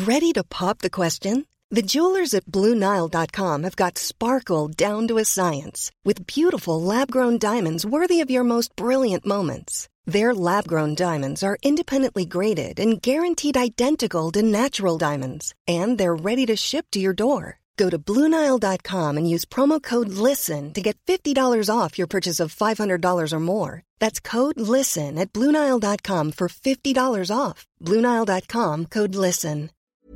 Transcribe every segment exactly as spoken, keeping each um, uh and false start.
Ready to pop the question? The jewelers at Blue Nile dot com have got sparkle down to a science with beautiful lab-grown diamonds worthy of your most brilliant moments. Their lab-grown diamonds are independently graded and guaranteed identical to natural diamonds, and they're ready to ship to your door. Go to Blue Nile dot com and use promo code LISTEN to get fifty dollars off your purchase of five hundred dollars or more. That's code LISTEN at Blue Nile dot com for fifty dollars off. Blue Nile dot com, code LISTEN.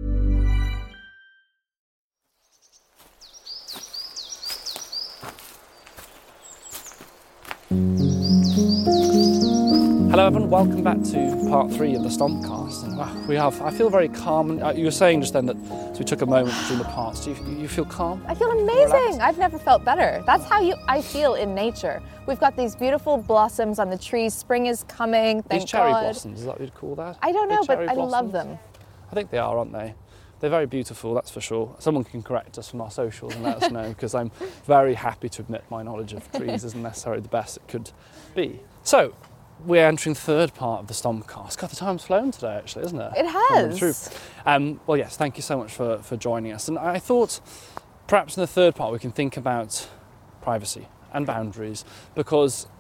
Hello everyone, welcome back to part three of the Stompcast. And wow, we have, I feel very calm. Uh, you were saying just then that so we took a moment between the parts. Do you, you feel calm? I feel amazing. I've never felt better. That's how you I feel in nature. We've got these beautiful blossoms on the trees. Spring is coming, thank These cherry God. blossoms, is that what you'd call that? I don't know, but I blossoms? love them. I think they are, aren't they? They're very beautiful, that's for sure. Someone can correct us from our socials and let us know, because I'm very happy to admit my knowledge of trees isn't necessarily the best it could be. So, we're entering the third part of the Stompcast. God, the time's flown today, actually, isn't it? It has. Um, well, yes, thank you so much for, for joining us. And I thought perhaps in the third part we can think about privacy and boundaries, because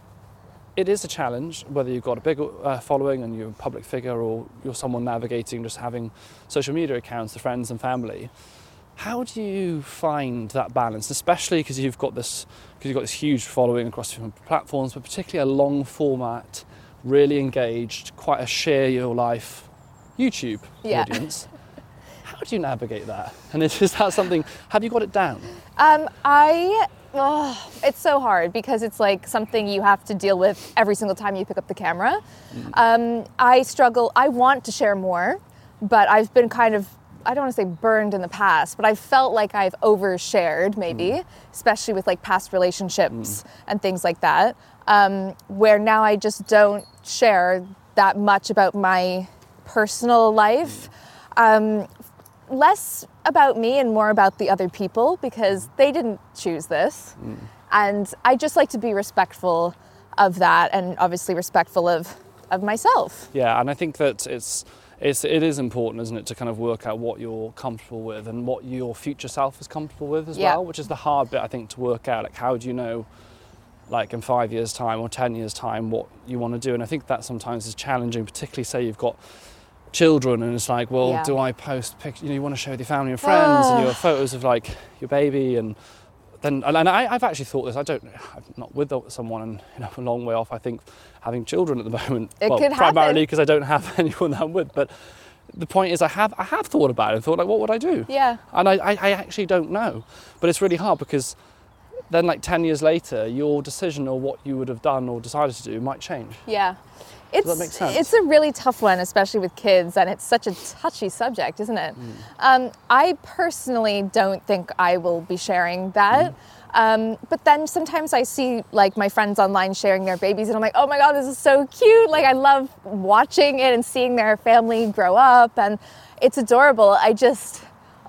it is a challenge, whether you've got a big uh, following and you're a public figure, or you're someone navigating just having social media accounts to friends and family. How do you find that balance, especially because you've got this, because you've got this huge following across different platforms, but particularly a long format, really engaged, quite a share your life YouTube yeah. audience. How do you navigate that? And is, is that something? Have you got it down? Um, I. Oh, it's so hard because it's like something you have to deal with every single time you pick up the camera. Mm. Um, I struggle. I want to share more, but I've been kind of, I don't want to say burned in the past, but I felt like I've overshared maybe, mm. especially with like past relationships mm. and things like that, um, where now I just don't share that much about my personal life. Mm. Um, less about me and more about the other people, because they didn't choose this. Mm. And I just like to be respectful of that, and obviously respectful of, of myself. Yeah, and I think that it's It's, it is important, isn't it, to kind of work out what you're comfortable with and what your future self is comfortable with as yeah. well, which is the hard bit, I think, to work out. Like, how do you know, like, in five years' time or ten years' time, what you want to do? And I think that sometimes is challenging, particularly, say, you've got children and it's like, well, yeah. do I post pictures? You know, you want to show with your family and friends and your photos of, like, your baby, and then, and I, I've actually thought this, I don't, I'm not with someone and, you know, a long way off, I think, having children at the moment. It well, could primarily because I don't have anyone that I'm with, but the point is I have I have thought about it and thought, like, what would I do? Yeah. And I, I, I actually don't know. But it's really hard, because then, like, ten years later, your decision or what you would have done or decided to do might change. Yeah. It's, Does that make sense? It's a really tough one, especially with kids, and it's such a touchy subject, isn't it? Mm. Um, I personally don't think I will be sharing that. Mm. Um, but then sometimes I see, like, my friends online sharing their babies, and I'm like, oh my God, this is so cute. Like, I love watching it and seeing their family grow up, and it's adorable. I just,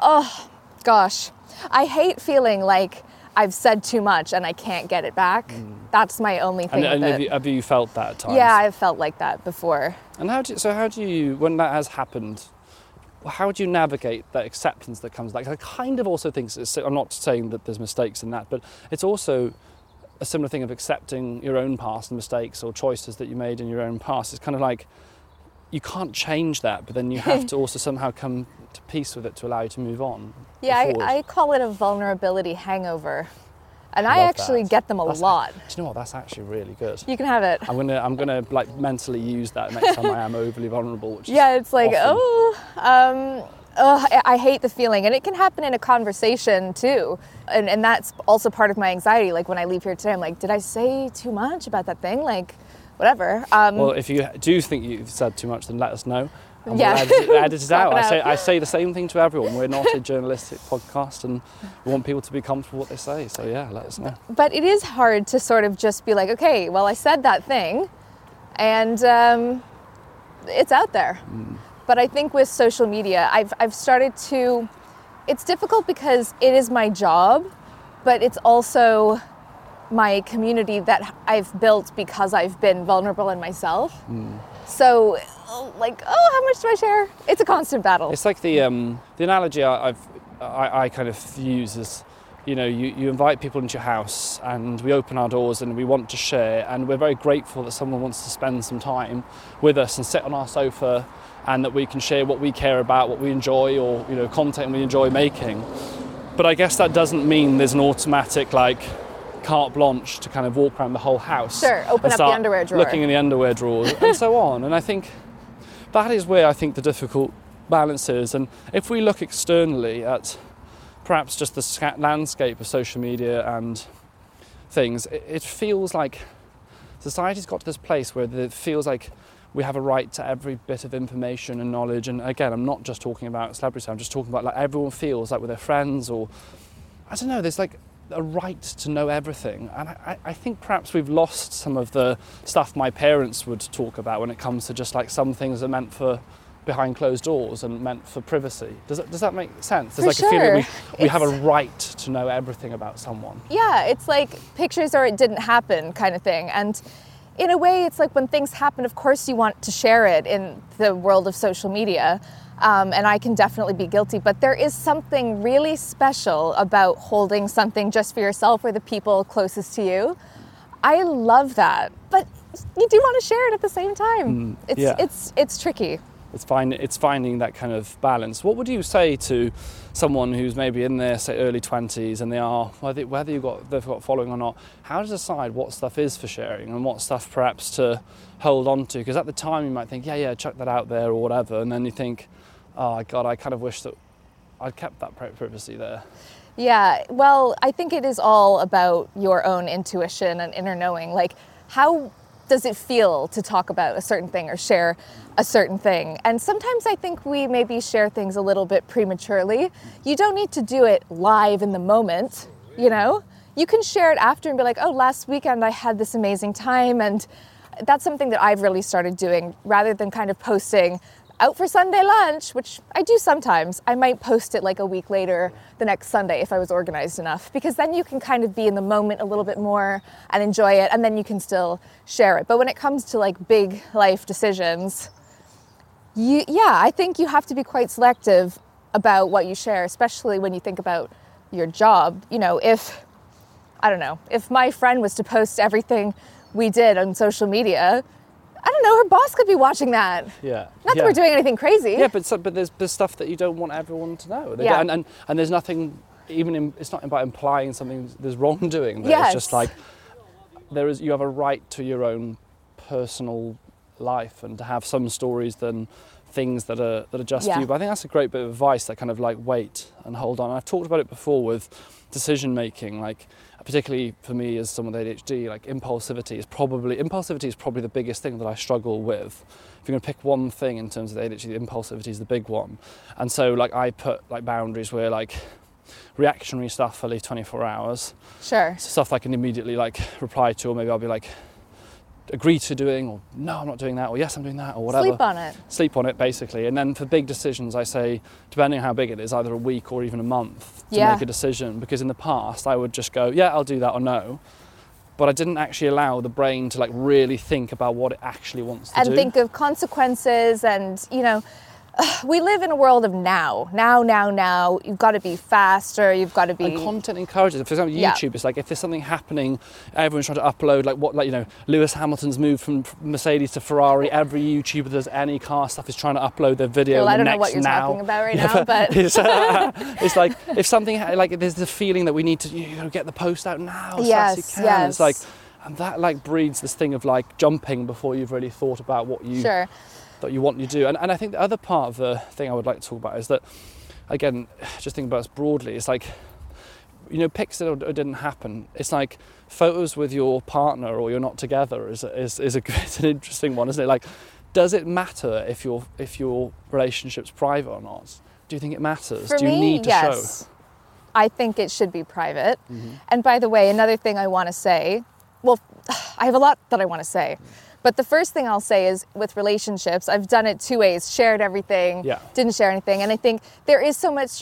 oh gosh, I hate feeling like I've said too much and I can't get it back. Mm. That's my only thing and, with and it. Have you, have you felt that at times? Yeah, I've felt like that before. And how do you, so how do you, when that has happened, how do you navigate that acceptance that comes back? I kind of also think, it's, I'm not saying that there's mistakes in that, but it's also a similar thing of accepting your own past and mistakes or choices that you made in your own past. It's kind of like, you can't change that, but then you have to also somehow come to peace with it to allow you to move on. Yeah, I, I call it a vulnerability hangover. And I, I actually that. get them a that's lot. A, do you know what? That's actually really good. You can have it. I'm gonna, I'm gonna like mentally use that next time I am overly vulnerable. Which yeah, is it's like, often. oh, um, oh, I, I hate the feeling, and it can happen in a conversation too, and and that's also part of my anxiety. Like, when I leave here today, I'm like, did I say too much about that thing? Like, whatever. Um, well, if you do think you've said too much, then let us know. And yeah. we'll edit, edit it out. out. I say I say the same thing to everyone. We're not a journalistic podcast, and we want people to be comfortable with what they say. So yeah, let us know. But it is hard to sort of just be like, okay, well, I said that thing, and um, it's out there. Mm. But I think with social media, I've I've started to. It's difficult because it is my job, but it's also my community that I've built because I've been vulnerable in myself. Mm. So oh, like, oh, how much do I share? It's a constant battle. It's like the um, the analogy I, I've I, I kind of use is, you know, you, you invite people into your house and we open our doors and we want to share, and we're very grateful that someone wants to spend some time with us and sit on our sofa, and that we can share what we care about, what we enjoy, or, you know, content we enjoy making. But I guess that doesn't mean there's an automatic, like, carte blanche to kind of walk around the whole house. Sure, open up the underwear drawer. Looking in the underwear drawers and so on. And I think that is where I think the difficult balance is. And if we look externally at perhaps just the scat landscape of social media and things, it, it feels like society's got to this place where it feels like we have a right to every bit of information and knowledge. And again, I'm not just talking about celebrities, I'm just talking about, like, everyone feels like with their friends, or I don't know, there's like a right to know everything. And I, I think perhaps we've lost some of the stuff my parents would talk about when it comes to just like some things are meant for behind closed doors and meant for privacy. Does that, does that make sense? There's For like sure. a feeling we, we It's- have a right to know everything about someone. Yeah, it's like pictures or it didn't happen kind of thing. And in a way, it's like when things happen, of course you want to share it in the world of social media. Um, and I can definitely be guilty, but there is something really special about holding something just for yourself or the people closest to you. I love that, but you do want to share it at the same time. Mm, it's yeah. it's it's tricky. It's find, it's finding that kind of balance. What would you say to someone who's maybe in their, say, early twenties, and they are, whether, whether you've got, they've got following or not, how to decide what stuff is for sharing and what stuff perhaps to hold on to? Because at the time you might think, yeah, yeah, chuck that out there or whatever, and then you think, oh God, I kind of wish that I'd kept that privacy there. Yeah, well, I think it is all about your own intuition and inner knowing. Like, how does it feel to talk about a certain thing or share a certain thing? And sometimes I think we maybe share things a little bit prematurely. You don't need to do it live in the moment, you know? You can share it after and be like, oh, last weekend I had this amazing time. And that's something that I've really started doing, rather than kind of posting out for Sunday lunch, which I do sometimes. I might post it like a week later, the next Sunday, if I was organized enough, because then you can kind of be in the moment a little bit more and enjoy it, and then you can still share it. But when it comes to like big life decisions, you, yeah, I think you have to be quite selective about what you share, especially when you think about your job. You know, if, I don't know, if my friend was to post everything we did on social media, I don't know, her boss could be watching that. Yeah. Not yeah. that we're doing anything crazy. Yeah, but so, but there's there's stuff that you don't want everyone to know. They Yeah. don't- And, and and there's nothing, even in, it's not about implying something there's wrongdoing. But Yes. It's just like there is, you have a right to your own personal life and to have some stories than things that are that are just Yeah. for you. But I think that's a great bit of advice, that kind of like wait and hold on. And I've talked about it before with decision making, like particularly for me as someone with A D H D, like impulsivity is probably impulsivity is probably the biggest thing that I struggle with. If you're going to pick one thing in terms of A D H D, impulsivity is the big one. And so like I put like boundaries where like reactionary stuff for at least twenty-four hours, Sure. stuff I can immediately like reply to, or maybe I'll be like agree to doing, or no, I'm not doing that, or yes, I'm doing that, or whatever. Sleep on it. Sleep on it, basically. And then for big decisions, I say, depending on how big it is, either a week or even a month to Yeah. make a decision. Because in the past, I would just go, yeah, I'll do that, or no. But I didn't actually allow the brain to like really think about what it actually wants to And do. think of consequences, and, you know, we live in a world of now. Now, now, now. You've got to be faster. You've got to be... And content encourages it. For example, Yeah. YouTube, it's like if there's something happening, everyone's trying to upload, like what, like, you know, Lewis Hamilton's moved from Mercedes to Ferrari. Every YouTuber that does any car stuff is trying to upload their video. Well, I the don't know next what you're now. talking about right Yeah, now, but... it's, uh, it's like if something, ha- like there's the feeling that we need to, you know, get the post out now as Yes, fast as you can. yes. It's like, and that like breeds this thing of like jumping before you've really thought about what you Sure. that you want to do. And, and I think the other part of the thing I would like to talk about is that, again, just thinking about this broadly, it's like, you know, pics that didn't happen. It's like photos with your partner or you're not together is is is a it's an interesting one, isn't it? Like, does it matter if your if your relationship's private or not? Do you think it matters? For do you me, need to yes. show? I think it should be private. Mm-hmm. And by the way, another thing I want to say, well, I have a lot that I want to say. But the first thing I'll say is with relationships, I've done it two ways, shared everything, Yeah. didn't share anything. And I think there is so much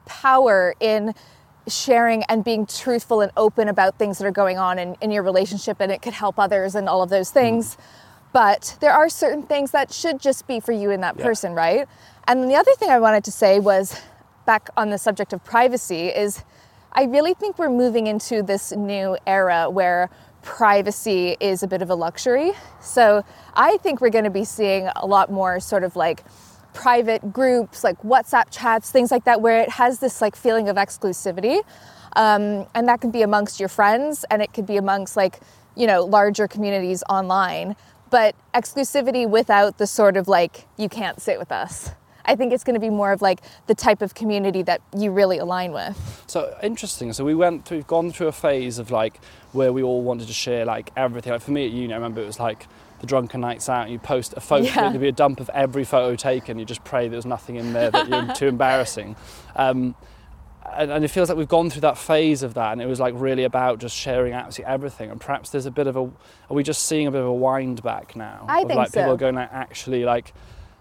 power in sharing and being truthful and open about things that are going on in, in your relationship, and it could help others and all of those things. but there are certain things that should just be for you and that Yeah. person, right? And then the other thing I wanted to say was, back on the subject of privacy, is I really think we're moving into this new era where privacy is a bit of a luxury. So I think we're going to be seeing a lot more sort of like private groups, like WhatsApp chats, things like that, where it has this like feeling of exclusivity. Um, and that can be amongst your friends, and it could be amongst like, you know, larger communities online. But exclusivity without the sort of like, you can't sit with us. I think it's going to be more of like the type of community that you really align with. So interesting. So we went through, we've gone through a phase of like where we all wanted to share like everything. Like for me at uni, I remember it was like the drunken nights out. And you post a photo, Yeah. there'd be a dump of every photo taken. You just pray there was nothing in there that you're too embarrassing. Um, and, and it feels like we've gone through that phase of that, and it was like really about just sharing absolutely everything. And perhaps there's a bit of a, are we just seeing a bit of a wind back now? I of think like so. people are going to actually like,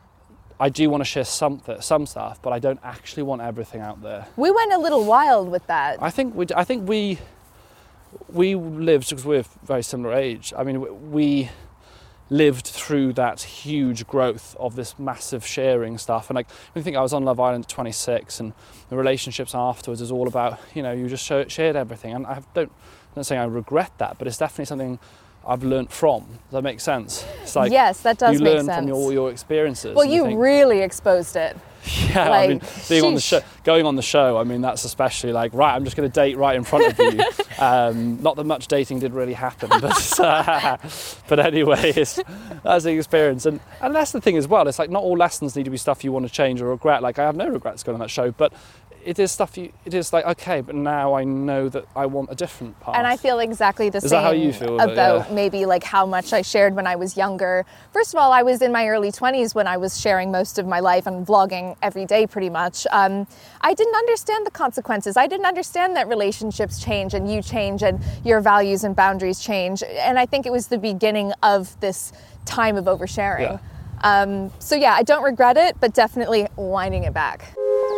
I do want to share some, some stuff, but I don't actually want everything out there. We went a little wild with that. I think we, I think we, we lived, because we're very similar age. I mean, we lived through that huge growth of this massive sharing stuff. And like, I think I was on Love Island at twenty-six, and the relationships afterwards is all about, you know, you just show, shared everything. And I don't, I'm not saying I regret that, but it's definitely something I've learnt from. Does that make sense? It's like, yes, that does you make learn sense. from your, your experiences. Well, and you think, really exposed it. yeah, like, I mean, being on the sheesh. show, going on the show, I mean, that's especially like, right, I'm just going to date right in front of you. um, not that much dating did really happen, but uh, but anyway, it's, that's the experience. And, and that's the thing as well. It's like not all lessons need to be stuff you want to change or regret. Like I have no regrets going on that show, but it is stuff you, it is like, okay, but now I know that I want a different path. And I feel exactly the Is same that how you feel about about it? Yeah. maybe like how much I shared when I was younger. First of all, I was in my early twenties when I was sharing most of my life and vlogging every day pretty much. Um, I didn't understand the consequences. I didn't understand that relationships change and you change and your values and boundaries change. And I think it was the beginning of this time of oversharing. Yeah. Um, so yeah, I don't regret it, but definitely winding it back.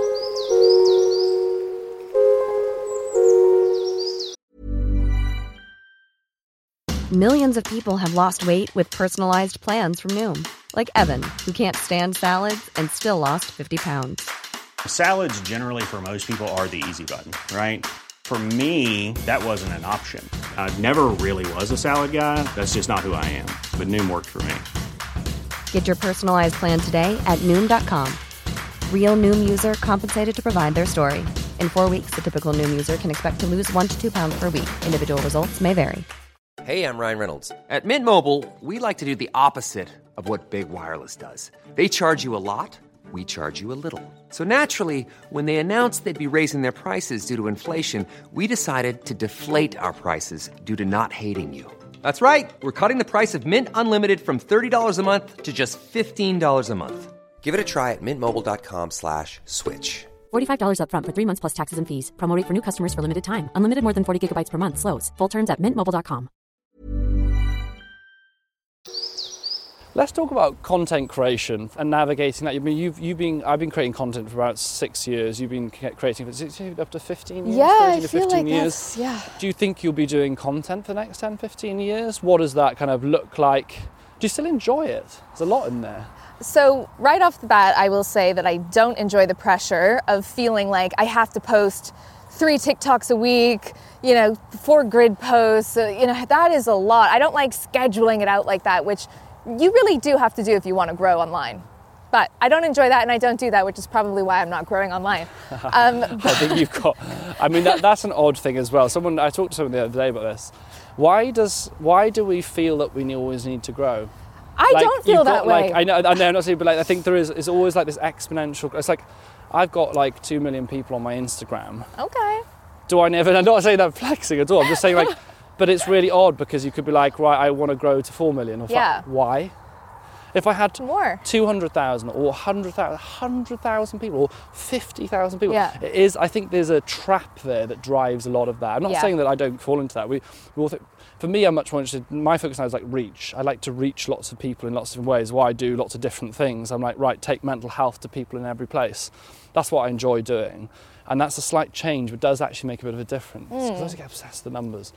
Millions of people have lost weight with personalized plans from Noom. Like Evan, who can't stand salads and still lost fifty pounds. Salads generally for most people are the easy button, right? For me, that wasn't an option. I never really was a salad guy. That's just not who I am. But Noom worked for me. Get your personalized plan today at Noom dot com. Real Noom user compensated to provide their story. In four weeks, the typical Noom user can expect to lose one to two pounds per week. Individual results may vary. Hey, I'm Ryan Reynolds. At Mint Mobile, we like to do the opposite of what Big Wireless does. They charge you a lot, we charge you a little. So naturally, when they announced they'd be raising their prices due to inflation, we decided to deflate our prices due to not hating you. That's right. We're cutting the price of Mint Unlimited from thirty dollars a month to just fifteen dollars a month. Give it a try at mintmobile.com slash switch. forty-five dollars up front for three months plus taxes and fees. Promo rate for new customers for limited time. Unlimited more than forty gigabytes per month. Slows full terms at mint mobile dot com. Let's talk about content creation and navigating that. I mean, you've you've been I've been creating content for about six years. You've been creating for six, up to fifteen years. Yeah, I thirteen to feel fifteen like years. that's, yeah. Do you think you'll be doing content for the next ten, fifteen years? What does that kind of look like? Do you still enjoy it? There's a lot in there. So right off the bat, I will say that I don't enjoy the pressure of feeling like I have to post three TikToks a week, you know, four grid posts. Uh, you know, that is a lot. I don't like scheduling it out like that, which you really do have to do if you want to grow online. But I don't enjoy that, and I don't do that, which is probably why I'm not growing online. Um, I think you've got. I mean, that, that's an odd thing as well. Someone I talked to someone the other day about this. Why does why do we feel that we always need to grow? I Like, don't feel you've that got, way. Like, I know, I know, I'm not saying, but like, I think there is. It's always like this exponential. It's like I've got like two million people on my Instagram. Okay. Do I never? I'm not saying that flexing at all. I'm just saying like, but it's really odd because you could be like, right, I want to grow to four million. Or Yeah. five. Why? If I had More. two hundred thousand or one hundred thousand, one hundred thousand people or fifty thousand people, Yeah. it is, I think there's a trap there that drives a lot of that. I'm not Yeah. saying that I don't fall into that. We, we all think, for me, I'm much more interested, my focus now is like reach. I like to reach lots of people in lots of different ways. Why I do lots of different things. I'm like, right, take mental health to people in every place. That's what I enjoy doing. And that's a slight change, but does actually make a bit of a difference. Because I always get obsessed with the numbers.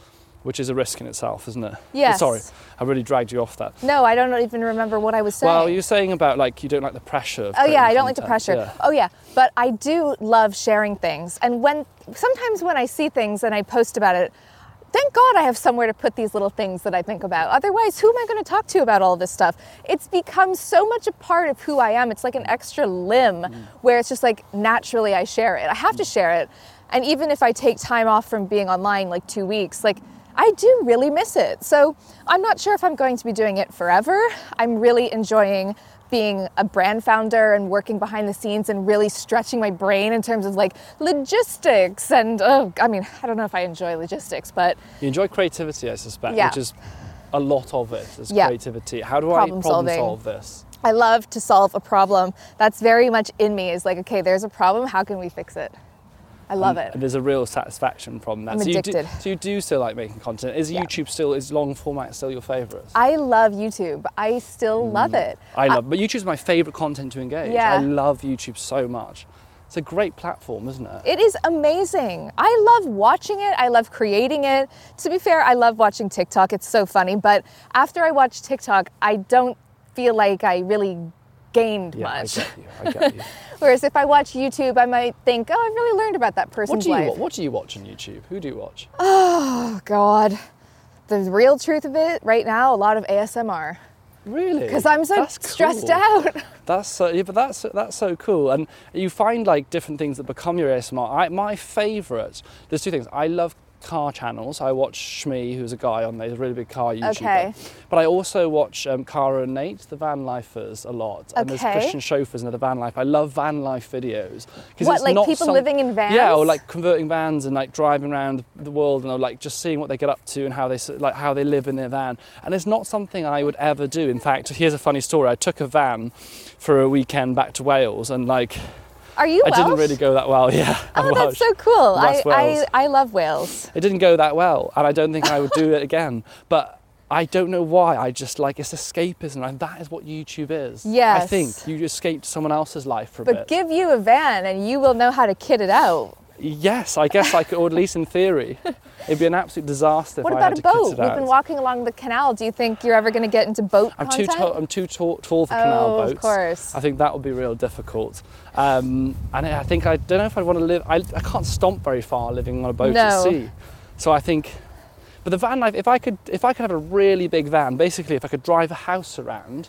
which is a risk in itself, isn't it? Yes. Sorry, I really dragged you off that. No, I don't even remember what I was saying. Well, you're saying about like you don't like the pressure of Oh yeah, I don't creating like the content. pressure. Yeah. Oh yeah, but I do love sharing things. And when sometimes when I see things and I post about it, thank God I have somewhere to put these little things that I think about. Otherwise, who am I going to talk to about all this stuff? It's become so much a part of who I am. It's like an extra limb mm. where it's just like naturally I share it. I have to share it. And even if I take time off from being online like two weeks, like I do really miss it. So I'm not sure if I'm going to be doing it forever. I'm really enjoying being a brand founder and working behind the scenes and really stretching my brain in terms of like logistics and, oh, I mean, I don't know if I enjoy logistics, but... You enjoy creativity, I suspect, yeah. which is a lot of it, is yeah. creativity. How do problem I problem solving. solve this? I love to solve a problem. That's very much in me, is like, okay, there's a problem, how can we fix it? I love and, it. And there's a real satisfaction from that. I'm so addicted. You do, so you do still like making content. Is Yeah. YouTube still, is long format still your favourite? I love YouTube. I still Mm. love it. I love, but YouTube's my favourite content to engage. Yeah. I love YouTube so much. It's a great platform, isn't it? It is amazing. I love watching it. I love creating it. To be fair, I love watching TikTok. It's so funny. But after I watch TikTok, I don't feel like I really gained yeah, much. I get you. I get you. Whereas if I watch YouTube, I might think, oh, I really learned about that What person's do you life. wa- What do you watch on YouTube? Who do you watch? Oh, God. The real truth of it, right now, a lot of A S M R. Really? Because I'm so That's stressed cool. out. That's so, yeah, but that's that's so cool, and you find like different things that become your A S M R. I, my favourite, there's two things. I love car channels. I watch Shmee, who's a guy on there, he's a really big car YouTuber. Okay. But I also watch um, Cara and Nate, the van lifers, a lot. And Okay. there's Christian Chauffeurs and the van life. I love van life videos. 'Cause What, it's like not people some- living in vans? Yeah, or like converting vans and like driving around the world and or, like just seeing what they get up to and how they s- like how they live in their van. And it's not something I would ever do. In fact, here's a funny story. I took a van for a weekend back to Wales and like Are you I Welsh? didn't really go that well. Yeah. I'm Oh, Welsh. that's so cool. I, West Wales. I, I love Wales. It didn't go that well, and I don't think I would do it again. But I don't know why. I just like it's escapism, and that is what YouTube is. I Yes. think you escape someone else's life for a But bit. give you a van and you will know how to kit it out. Yes, I guess I could, or at least in theory. It'd be an absolute disaster What if I about had a to kit boat? it We've out. been walking along the canal. Do you think you're ever going to get into boat I'm too content? tall. I'm too tall, tall for canal Oh, of boats. course. I think that would be real difficult. Um, and I think I don't know if I'd want to live. I, I can't stomp very far living on a boat No. at sea. So I think. But the van life, if I could, if I could have a really big van, basically, if I could drive a house around,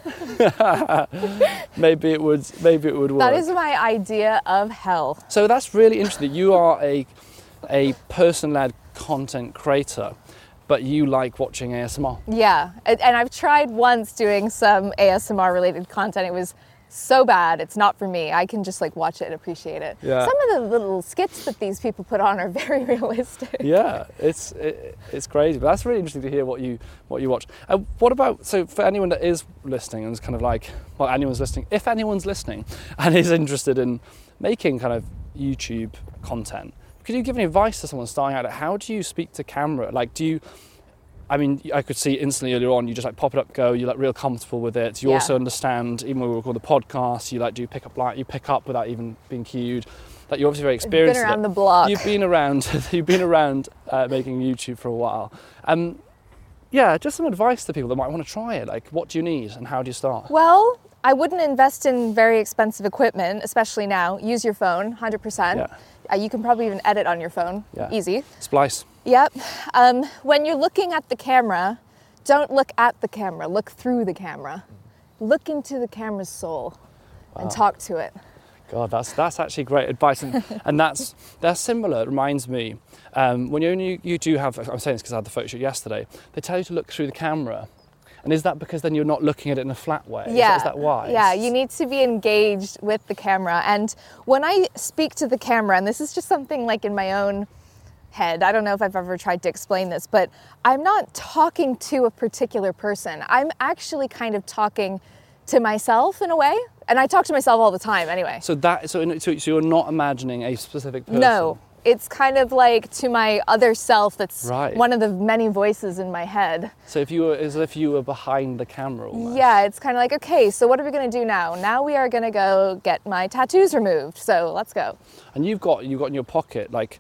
maybe it would, maybe it would work. That is my idea of hell. So that's really interesting. That you are a, a person-led content creator, but you like watching A S M R. Yeah, and, and I've tried once doing some A S M R related content. It was so bad. It's not for me. I can just like watch it and appreciate it. Yeah. Some of the little skits that these people put on are very realistic. Yeah, it's it, it's crazy, but that's really interesting to hear what you what you watch. Uh, what about so for anyone that is listening and is kind of like, well, anyone's listening, if anyone's listening and is interested in making kind of YouTube content, could you give any advice to someone starting out? How do you speak to camera? Like, do you? I mean, I could see instantly earlier on, you just like pop it up, go, you're like real comfortable with it. You Yeah. also understand, even when we record the podcast, you like do pick up line, you pick up without even being cued. That you're obviously very experienced. Been at around it. the block. You've been around. You've been around uh, making YouTube for a while. Um, yeah, just some advice to people that might want to try it. Like, what do you need and how do you start? Well, I wouldn't invest in very expensive equipment, especially now. Use your phone, one hundred percent. Yeah. Uh, you can probably even edit on your phone. Yeah. Easy. Splice. Yep. Um, when you're looking at the camera, don't look at the camera, look through the camera. Look into the camera's soul and talk to it. God, that's that's actually great advice, and, and that's that's similar. It reminds me um, when you only you do have. I'm saying this because I had the photo shoot yesterday. They tell you to look through the camera, and is that because then you're not looking at it in a flat way? Is Yeah. that, is that why? Yeah, you need to be engaged with the camera. And when I speak to the camera, and this is just something like in my own head, I don't know if I've ever tried to explain this, but I'm not talking to a particular person. I'm actually kind of talking to myself in a way. And I talk to myself all the time anyway. So that so, in, so so you're not imagining a specific person. No, it's kind of like to my other self that's Right. one of the many voices in my head. So if you were as if you were behind the camera almost. Yeah, it's kind of like, okay, so what are we going to do now? Now we are going to go get my tattoos removed. So let's go. And you've got you've got in your pocket like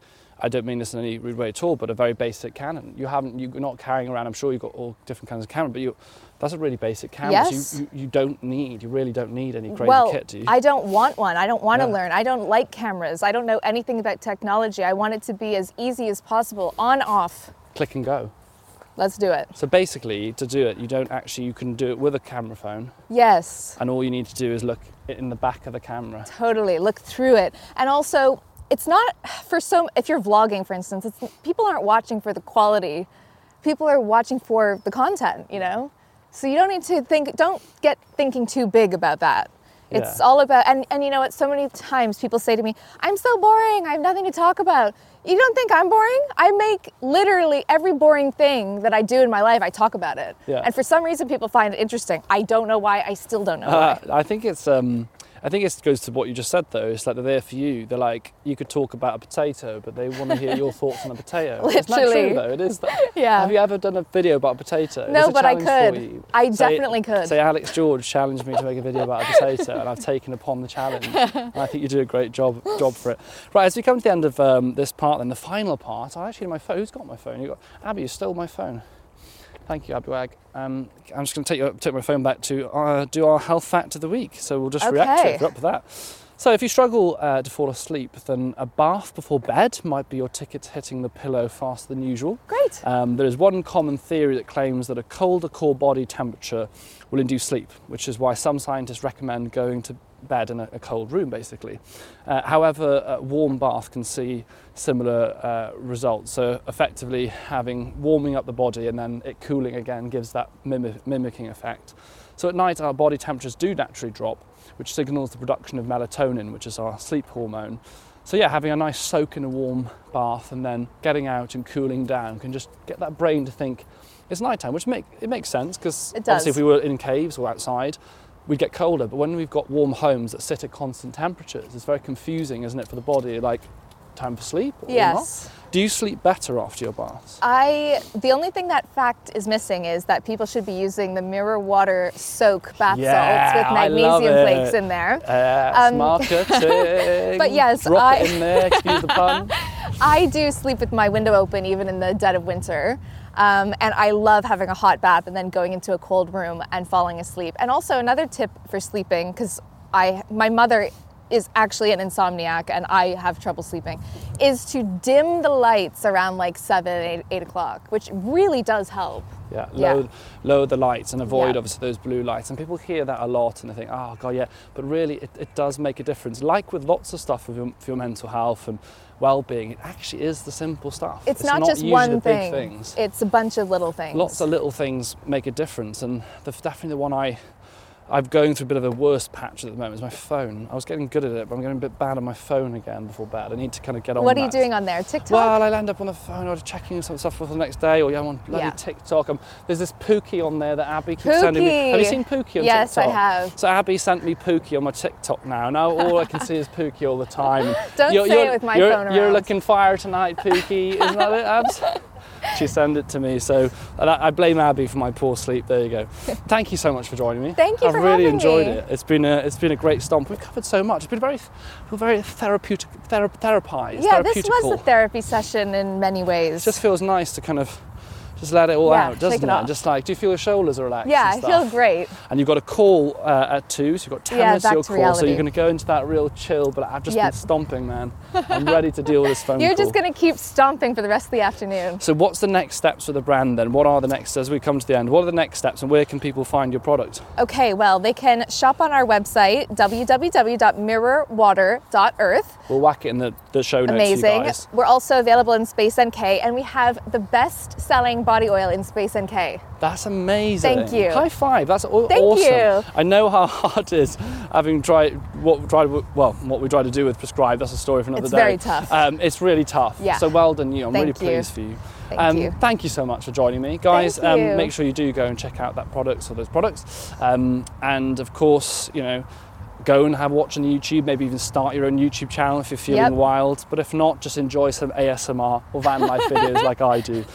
I don't mean this in any rude way at all, but a very basic Canon. You haven't, you're not carrying around, I'm sure you've got all different kinds of camera, but you, that's a really basic camera. Yes. So you, you, you don't need, you really don't need any crazy well, kit, do you? I don't want one. I don't want to Yeah. learn. I don't like cameras. I don't know anything about technology. I want it to be as easy as possible, on, off. Click and go. Let's do it. So basically, to do it, you don't actually, you can do it with a camera phone, Yes, and all you need to do is look in the back of the camera. totally. Look through it. And also, it's not for so, if you're vlogging, for instance, it's, people aren't watching for the quality. People are watching for the content, you know? So you don't need to think, don't get thinking too big about that. It's Yeah. all about, and, and you know what, so many times people say to me, I'm so boring, I have nothing to talk about. You don't think I'm boring? I make literally every boring thing that I do in my life, I talk about it. Yeah. And for some reason people find it interesting. I don't know why, I still don't know Uh, why. I think it's, um, I think it goes to what you just said though. It's like they're there for you. They're like, you could talk about a potato, but they want to hear your thoughts on a potato. Isn't that Literally. true though? It is that. Yeah. Have you ever done a video about a potato? No, It's a but I challenge for could. you. I Say- definitely could. Say Alex George challenged me to make a video about a potato, and I've taken upon the challenge. And I think you do a great job job for it. Right, as we come to the end of um, this part, then the final part, I actually my phone. Who's got my phone? You got Abby. You stole my phone. Thank you, Abby Wag. Um, I'm just going to take, you, take my phone back to uh, do our health fact of the week. So we'll just react to Okay. it if you're up for that. So if you struggle uh, to fall asleep, then a bath before bed might be your ticket to hitting the pillow faster than usual. Great. Um, there is one common theory that claims that a colder core body temperature will induce sleep, which is why some scientists recommend going to bed in a, a cold room, basically. Uh, however, a warm bath can see similar uh, results. So effectively having warming up the body and then it cooling again gives that mimi- mimicking effect. So at night our body temperatures do naturally drop, which signals the production of melatonin, which is our sleep hormone. So yeah, having a nice soak in a warm bath and then getting out and cooling down can just get that brain to think it's nighttime, which make, it makes sense because It does. obviously if we were in caves or outside, we'd get colder. But when we've got warm homes that sit at constant temperatures, it's very confusing, isn't it, for the body? Like, time for sleep or Yes. not? Do you sleep better after your baths? I, the only thing that fact is missing is that people should be using the Mirror Water Soak bath Yeah, salts with I love magnesium it. flakes in there. Uh, Um, marketing. but yes, Drop I- it in there, excuse the pun. I do sleep with my window open even in the dead of winter. Um, and I love having a hot bath and then going into a cold room and falling asleep. And also another tip for sleeping, because I, my mother is actually an insomniac and I have trouble sleeping, is to dim the lights around like seven, eight, eight o'clock, which really does help. Yeah, Yeah. lower, lower the lights and avoid Yeah. obviously those blue lights. And people hear that a lot and they think, oh God, yeah. But really, it, it does make a difference. Like with lots of stuff for your, for your mental health and well-being, it actually is the simple stuff. It's, not, just usually one the thing. big things. It's a bunch of little things. Lots of little things make a difference. And the, definitely the one I... I'm going through a bit of a worst patch at the moment is my phone. I was getting good at it, but I'm getting a bit bad on my phone again before bed. I need to kind of get on What are you that. doing on there? TikTok? Well, I'll end up on the phone or checking some stuff for the next day, or yeah, I'm on bloody Yeah. TikTok. Um, there's this Pookie on there that Abby keeps sending me. Pookie. Have you seen Pookie on Yes, I TikTok? have. So Abby sent me Pookie on my TikTok now. Now all I can see is Pookie all the time. And Don't you're, say you're, it with my you're, phone You're around. looking fire tonight, Pookie. Isn't that it, Abs? She sent it to me, so and I I blame Abby for my poor sleep. There you go. Thank you so much for joining me. Thank you I've for really having enjoyed me. it. It's been a it's been a great stomp. We've covered so much. It's been very feel very therapeutic, thera- therapized. Yeah, this therapeutical. was a therapy session in many ways. It just feels nice to kind of just let it all Yeah, out, doesn't shake it it? off. Just like, do you feel your shoulders are relaxed? yeah, I and feel stuff? great. And you've got a call uh, at two, so you've got ten Yeah, minutes to back your to call. So reality. you're going to go into that real chill. But I've just Yep. been stomping, man. I'm ready to deal with this phone You're call. just going to keep stomping for the rest of the afternoon. So what's the next steps for the brand then? What are the next, as we come to the end, what are the next steps and where can people find your product? Okay, well, they can shop on our website, w w w dot mirror water dot earth. We'll whack it in the, the show notes for Amazing. you guys. We're also available in Space N K, and we have the best-selling body oil in Space N K. That's amazing. Thank you. High five. That's aw- Thank awesome. you. I know how hard it is having tried what we tried well what we tried to do with Prescribe. That's a story for another It's day. very tough. Um, it's really tough. Yeah. So well done you. I'm Thank really you. pleased for you. Thank um, you. Thank you so much for joining me, guys. Thank you. Um, make sure you do go and check out that product or those products, um, and of course, you know. Go and have a watch on YouTube, maybe even start your own YouTube channel if you're feeling Yep. wild. But if not, just enjoy some A S M R or van life videos like I do.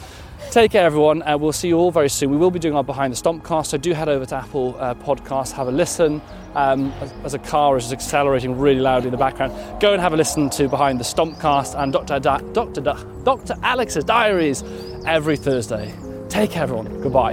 Take care, everyone. Uh, we'll see you all very soon. We will be doing our Behind the Stompcast, so do head over to Apple uh, Podcasts, have a listen. Um, as, as a car is accelerating really loudly in the background, go and have a listen to Behind the Stompcast and Doctor Da- Doctor Da- Doctor Alex's Diaries every Thursday. Take care, everyone. Goodbye.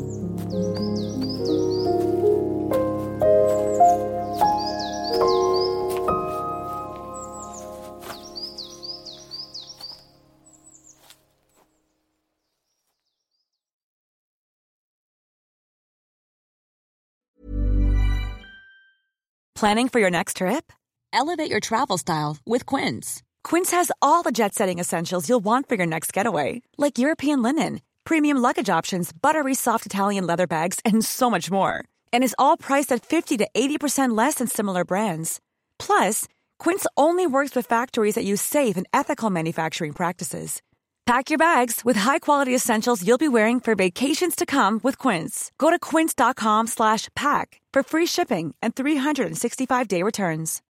Planning for your next trip? Elevate your travel style with Quince. Quince has all the jet-setting essentials you'll want for your next getaway, like European linen, premium luggage options, buttery soft Italian leather bags, and so much more. And is all priced at fifty to eighty percent less than similar brands. Plus, Quince only works with factories that use safe and ethical manufacturing practices. Pack your bags with high-quality essentials you'll be wearing for vacations to come with Quince. Go to quince.com slash pack for free shipping and three sixty-five day returns.